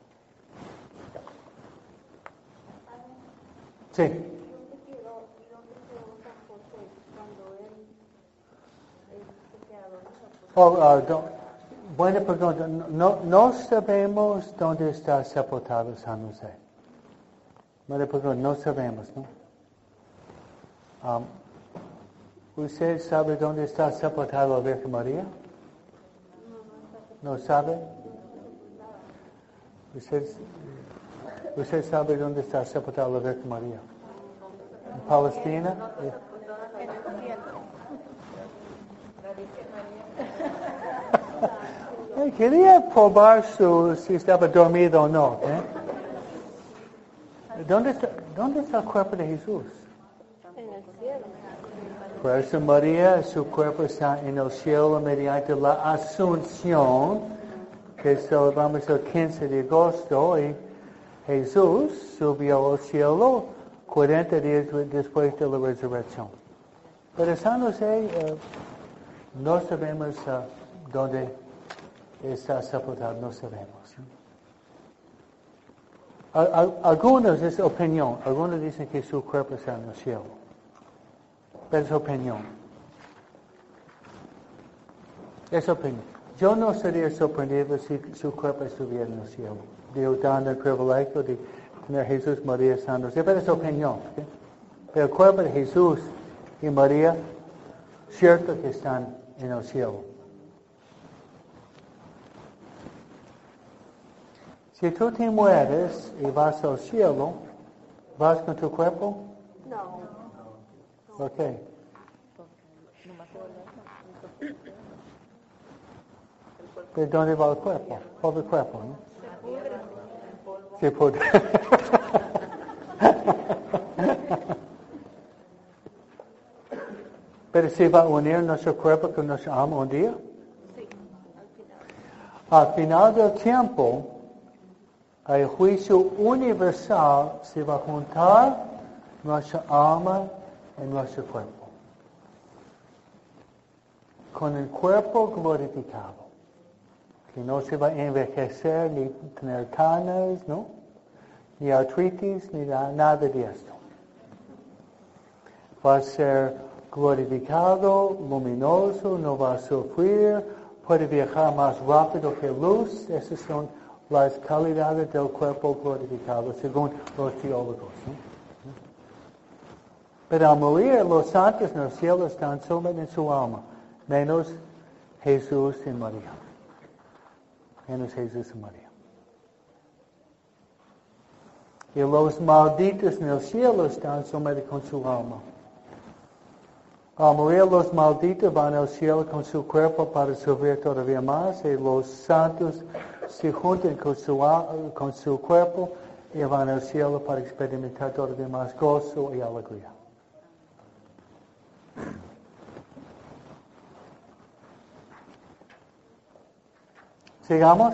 Speaker 1: Sí.
Speaker 2: ¿Y dónde quedó, y dónde quedó San José cuando él, él se quedó en San José?
Speaker 1: Oh, uh, do, buena pregunta. No, no sabemos dónde está sepultado San José. Buena pregunta, no sabemos, ¿no? Um, ¿Usted sabe dónde está sepultado la Virgen María? ¿No sabe? ¿Usted, ¿Usted sabe dónde está sepultada la Virgen María? ¿En Palestina?
Speaker 2: En el cielo.
Speaker 1: Eh, Quería probar su, si estaba dormido o no. ¿eh? ¿Dónde está, ¿Dónde está el cuerpo de Jesús?
Speaker 2: En el cielo.
Speaker 1: Por eso María, su cuerpo está en el cielo mediante la Asunción, que celebramos el quince de agosto, y Jesús subió al cielo cuarenta días después de la resurrección. Pero San José, eh, no sabemos uh, dónde está sepultado, no sabemos. Al, al, algunos, es opinión, algunos dicen que su cuerpo está en el cielo. Pero es opinión. Es opinión. Yo no sería sorprendido si su cuerpo estuviera en el cielo. Dios dando el privilegio de tener Jesús, María, San José. Pero es opinión. ¿sí? Pero el cuerpo de Jesús y María, cierto que están en el cielo. Si tú te mueres y vas al cielo, ¿vas con tu cuerpo?
Speaker 2: No.
Speaker 1: ¿Por qué? ¿De dónde va el cuerpo? Pobre cuerpo, ¿no? Se pudre. Pero si va a unir nuestro cuerpo con nuestro alma un día.
Speaker 2: Sí, al final.
Speaker 1: Al final del tiempo, el juicio universal se va a juntar nuestra alma en nuestro cuerpo. Con el cuerpo glorificado. Que no se va a envejecer ni tener canas, ¿no? Ni artritis, ni nada de esto. Va a ser glorificado, luminoso, no va a sufrir, puede viajar más rápido que luz. Esas son las calidades del cuerpo glorificado, según los teólogos. ¿no? Pero al morir, los santos en el cielo están solamente en su alma, menos Jesús y María. Menos Jesús y María. Y los malditos en el cielo están solamente con su alma. Al morir, los malditos van al cielo con su cuerpo para subir todavía más, y los santos se juntan con su, con su cuerpo y van al cielo para experimentar todavía más gozo y alegría. Sigamos.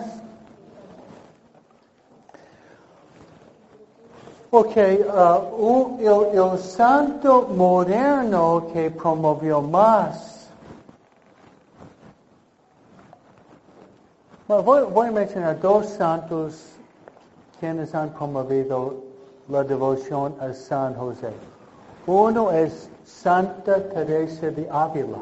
Speaker 1: Ok, uh, un, el, el santo moderno que promovió más. Bueno, voy, voy a mencionar dos santos quienes han promovido la devoción a San José. Uno es Santa Teresa de Ávila.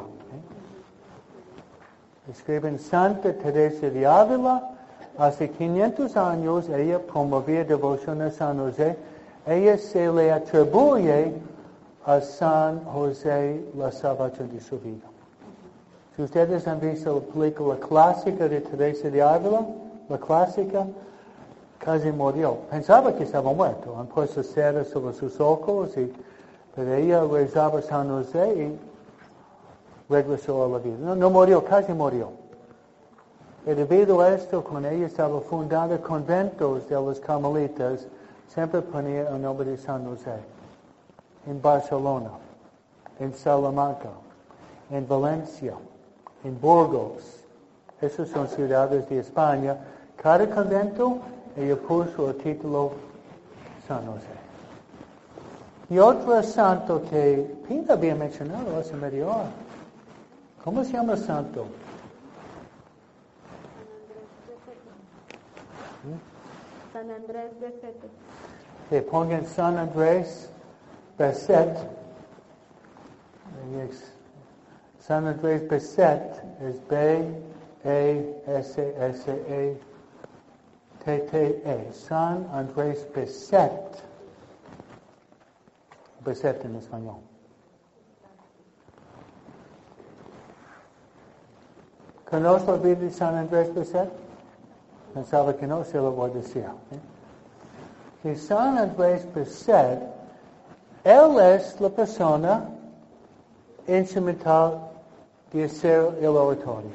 Speaker 1: Escriben Santa Teresa de Ávila. Hace quinientos años ella promovía devoción a San José. Ella se le atribuye a San José la salvación de su vida. Si ustedes han visto la película clásica de Teresa de Ávila, la clásica, casi murió. Pensaba que estaba muerto. Han puesto cera sobre sus ojos, y, pero ella rezaba a San José y regresó a la vida. No, no murió, casi murió. Y debido a esto, cuando ella estaba fundando conventos de los carmelitas, siempre ponía el nombre de San José. En Barcelona, en Salamanca, en Valencia, en Burgos. Esas son ciudades de España. Cada convento, ella puso el título San José. Y otro santo que Pina había mencionado hace media hora, ¿Cómo se llama el santo?
Speaker 2: San Andrés Becete.
Speaker 1: Que pongan San Andrés Becet. San Andrés Becet es B E S S E T T E. San Andrés Becet. Becet en español. ¿Conoce la vida de San Andrés Becet? Pensaba que no, se lo voy a decir. ¿eh? Que San Andrés Becet, él es la persona instrumental de hacer el oratorio.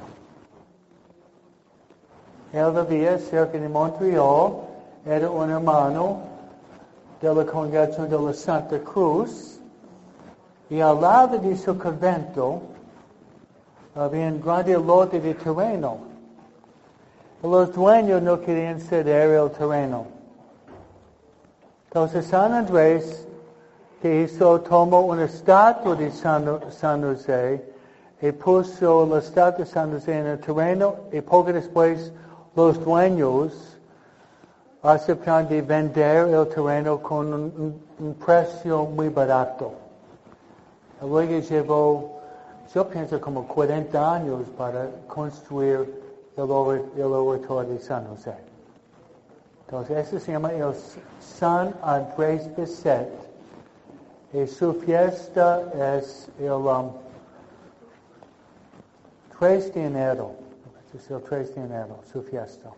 Speaker 1: Él vivía cerca de Montreal, era un hermano de la congregación de la Santa Cruz, y al lado de su convento había un grande lote de terreno. Los dueños no querían ceder el terreno. Entonces San Andrés, que hizo, tomó una estatua de San, San José y puso la estatua de San José en el terreno, y poco después los dueños aceptaron de vender el terreno con un, un, un precio muy barato. Luego llevó, yo pienso, como cuarenta años para construir el, el oratorio de San José. Entonces, eso se llama el San Andrés Becet. Y su fiesta es el um, tres de enero. Es el tres de enero, su fiesta.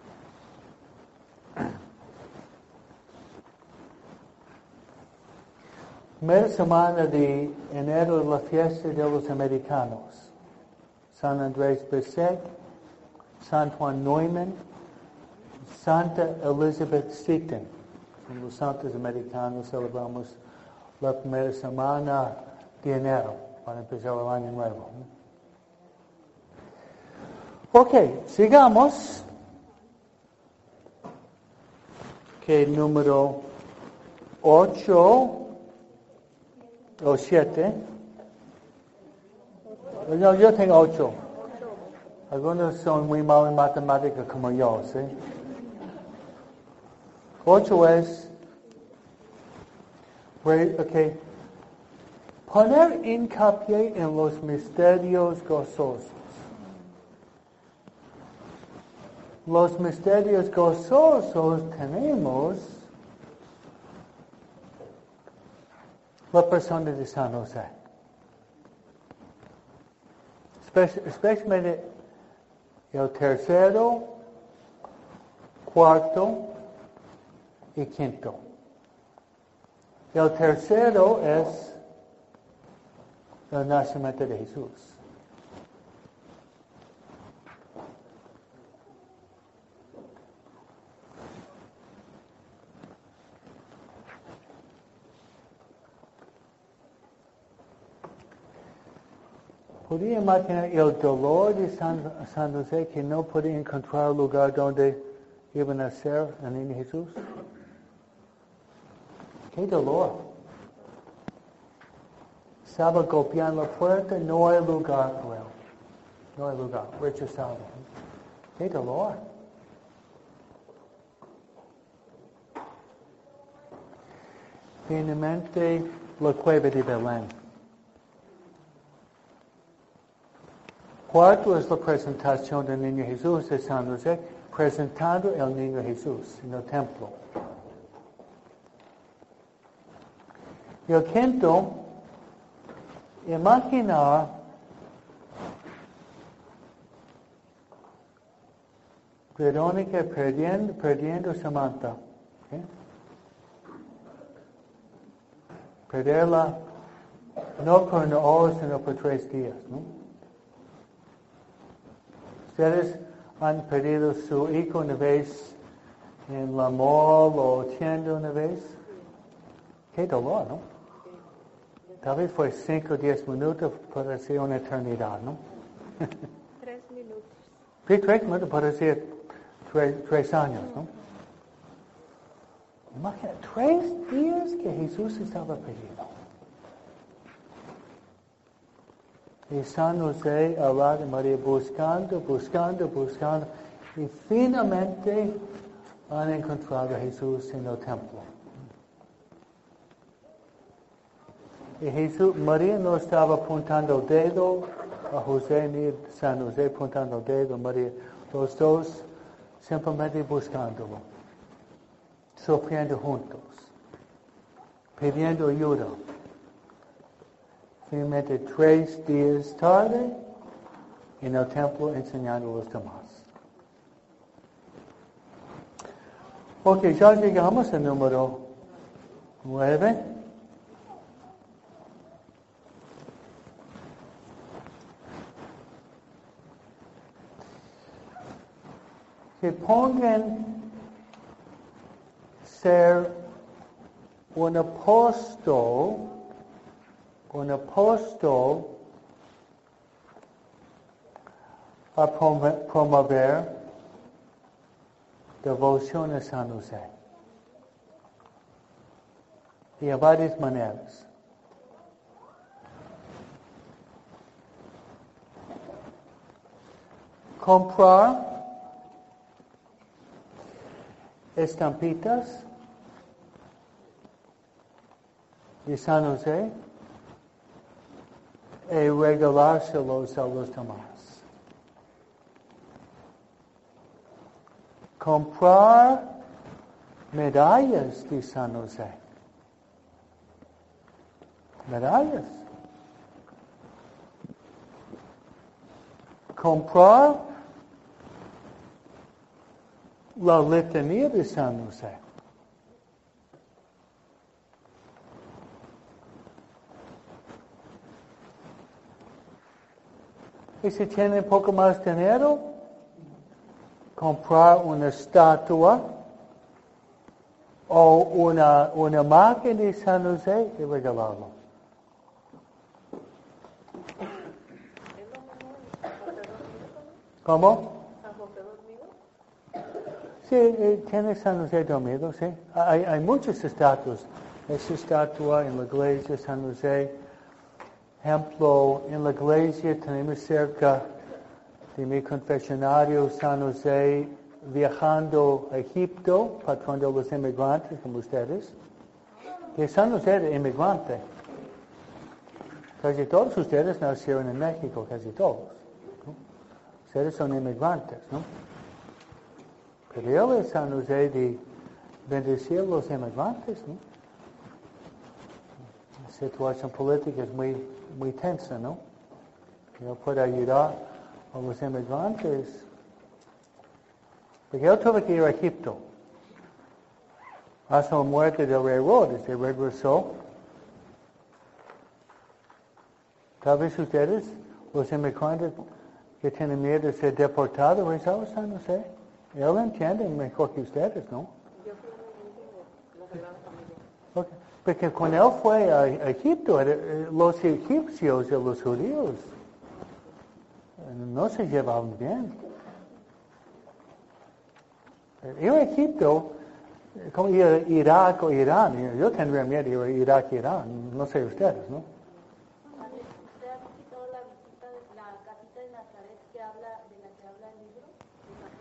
Speaker 1: Primera semana de enero es la fiesta de los americanos. San Andrés Becet, San Juan Neumann, Santa Elizabeth Seton. Son los santos americanos. Celebramos la primera semana de enero para empezar el año nuevo. Ok, sigamos. Que número ocho o siete. No, yo tengo ocho. Algunos son muy malos en matemática como yo, ¿sí? Ocho es, okay, poner hincapié en los misterios gozosos. Los misterios gozosos tenemos la persona de San José. Especialmente el tercero, cuarto y quinto. El tercero es el nacimiento de Jesús. ¿Podría imaginar el dolor de San, San José, que no podía encontrar lugar donde iba a nacer el niño Jesús? ¡Qué dolor! Estaba golpeando la puerta, no hay lugar para él. No hay lugar, rechazado. ¡Qué dolor! Finalmente, la cueva de Belén. Cuarto es la presentación del niño Jesús de San José, presentando el niño Jesús en el templo. Y el quinto, imaginar Verónica perdiendo, perdiendo Samantha. ¿Okay? Perderla no por una hora, sino por tres días, ¿no? Ustedes han perdido su hijo una vez en la mall o tienda una vez. Qué dolor, ¿no? Tal vez fue cinco o diez minutos, puede ser una eternidad, ¿no?
Speaker 2: Tres minutos.
Speaker 1: Sí, tres minutos puede ser tres, tres años, ¿no? Imagina, tres días que Jesús estaba perdido. Y San José al lado de María buscando, buscando, buscando. Y finalmente han encontrado a Jesús en el templo. Y Jesús, María no estaba apuntando el dedo a José ni San José apuntando el dedo a María. Los dos simplemente buscándolo, sufriendo juntos, pidiendo ayuda. Finalmente, tres días tarde, en el templo enseñando a los demás. Ok, ya llegamos al número nueve. Que pongan ser un apóstol, un apóstol a promover devoción a San José. Y a varias maneras. Comprar estampitas de San José y regalárselos a los demás. Comprar medallas de San José. Medallas. Comprar la letanía de San José. Y si tienen poco más dinero, comprar una estatua o una, una máquina de San José y regalarlo. ¿Cómo? Sí, eh, tiene San José dormido, sí. Hay, hay muchas estatuas. Esa estatua en la iglesia de San José. Ejemplo, en la iglesia tenemos cerca de mi confesionario San José viajando a Egipto, patrón de los inmigrantes como ustedes. Que San José era inmigrante. Casi todos ustedes nacieron en México, casi todos. ¿No? Ustedes son inmigrantes, ¿no? Pero él es San José de bendecir a los inmigrantes, ¿no? La situación política es muy, muy tensa, ¿no? Él puede ayudar a los inmigrantes. Porque él tuvo que ir a Egipto. Hasta la muerte del rey Herodes, él regresó. Tal vez ustedes, los inmigrantes que tienen miedo de ser deportados, rezaron a San José. Él entiende mejor que ustedes, ¿no?
Speaker 2: Yo fui a la Sagrada Familia.
Speaker 1: Okay. Porque cuando él fue a, a Egipto, era, los egipcios y los judíos no se llevaban bien. Ir a Egipto, como ir a Irak o Irán, yo tendría miedo de ir a Irak e Irán, no sé ustedes, ¿no?
Speaker 2: ¿Usted ha visitado la visita de la casita de Nazaret que habla, de la que habla el libro de San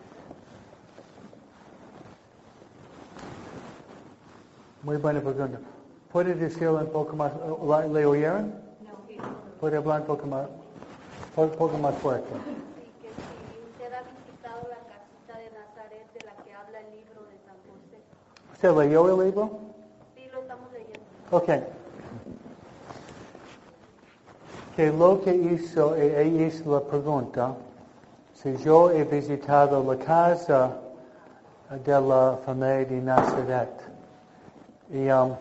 Speaker 2: José?
Speaker 1: Muy buena pregunta. ¿Puede decirlo un poco más? ¿Le oyeron?
Speaker 2: No.
Speaker 1: ¿Puede hablar un poco más, un poco más fuerte?
Speaker 2: Sí, que si usted ha visitado la casita de Nazaret de la que habla el libro de San José.
Speaker 1: ¿Usted leyó el libro?
Speaker 2: Sí, lo estamos leyendo.
Speaker 1: Ok. Que lo que hizo, ella hizo la pregunta, si yo he visitado la casa de la familia de Nazaret. Y um,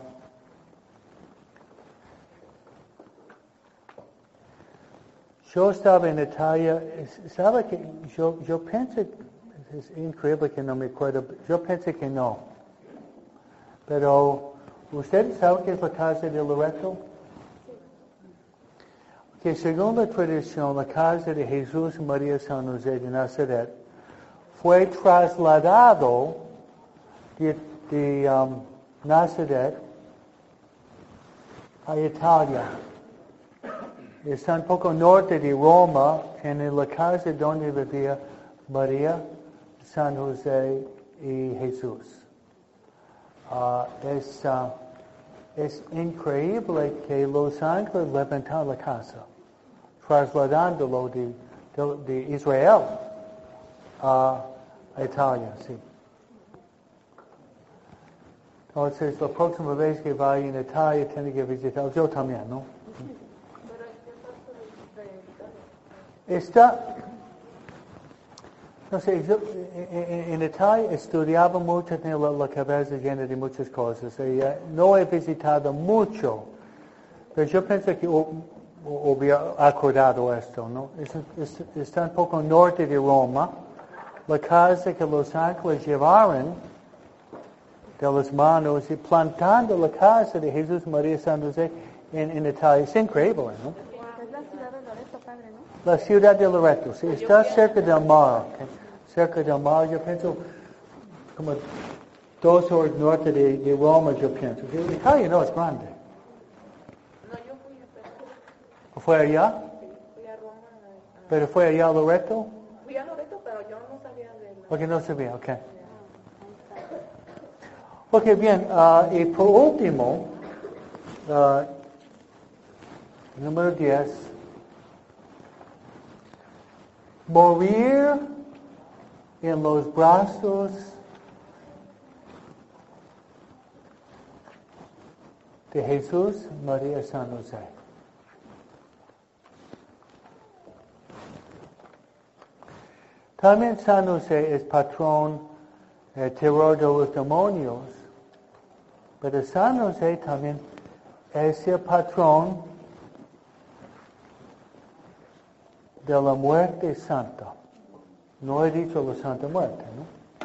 Speaker 1: yo estaba en Italia, ¿sabe que yo, yo pensé, es increíble que no me acuerdo, yo pensé que no. Pero, ¿ustedes saben qué es la casa de Loreto? Que según la tradición, la casa de Jesús y María San José de Nazaret fue trasladado de, de um, Nazaret a Italia. está un poco norte de Roma, en la casa donde vivía María, San José y Jesús. Uh, es, uh, es increíble que los ángeles levantaron la casa, trasladándolo de, de, de Israel a Italia, sí. Entonces, la próxima vez que vaya en Italia, tiene que visitar, yo también, ¿no? Está, no sé, yo en, en Italia estudiaba mucho, tenía la, la cabeza llena de muchas cosas, y uh, no he visitado mucho, pero yo pensé que uh, hubiera acordado esto, ¿no? Es, es, está un poco norte de Roma, la casa que los ángeles llevaron de las manos y plantando la casa de Jesús, María, San José en, en Italia. Es increíble, ¿no?
Speaker 2: Es la ciudad de Loreto, padre, ¿no?
Speaker 1: La ciudad de Loreto, sí, está cerca del mar, ¿okay? Cerca del mar, yo pienso, como dos horas norte de, de Roma, yo pienso. Italia no es grande.
Speaker 2: No, yo fui a
Speaker 1: ¿Fue allá?
Speaker 2: Fui a Roma. A,
Speaker 1: ¿Pero fue allá a Loreto?
Speaker 2: Fui a Loreto, pero yo no sabía de nada.
Speaker 1: Porque no sabía, ok. Ok, bien, uh, y por último, uh, número diez, morir en los brazos de Jesús, María, San José. También San José es patrón eh, terror de los demonios, pero San José también es el patrón de la muerte santa. No he dicho la Santa Muerte, ¿no?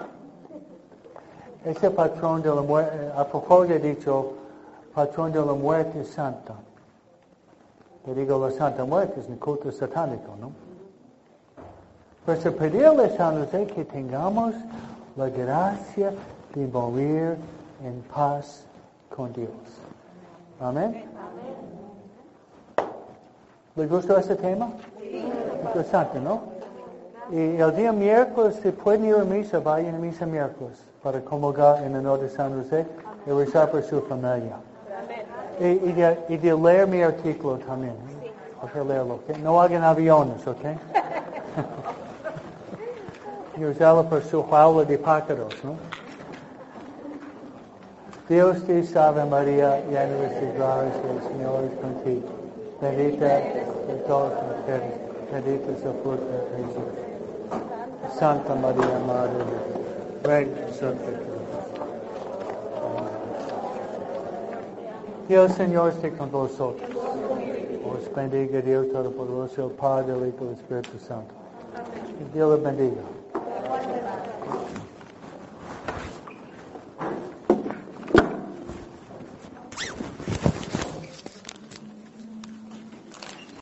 Speaker 1: Es el patrón de la muerte, a propósito he dicho patrón de la muerte santa. Te digo la Santa Muerte es un culto satánico, ¿no? Pues pedirle a San José que tengamos la gracia de morir en paz con Dios. Amén. ¿Le gustó este tema? Sí. Interesante, ¿no? Y el día miércoles, si pueden ir a misa, vayan a misa miércoles para comulgar en honor de San José y rezar por su familia. Y, y, de, y de leer mi artículo también. Sí. Ok, leerlo, ¿ok? No hagan aviones, ¿ok? Y usarlo por su jaula de pájaros, ¿no? Dios te salve María, llena de gracia, el Señor es contigo. Bendita de todas las mujeres, bendito es el fruto de Jesús. Santa María, Madre de Dios, ruega por nosotros. Y el Señor esté con vosotros. Os bendiga Dios Todopoderoso, el Padre, el Hijo y el Espíritu Santo. Y Dios los bendiga.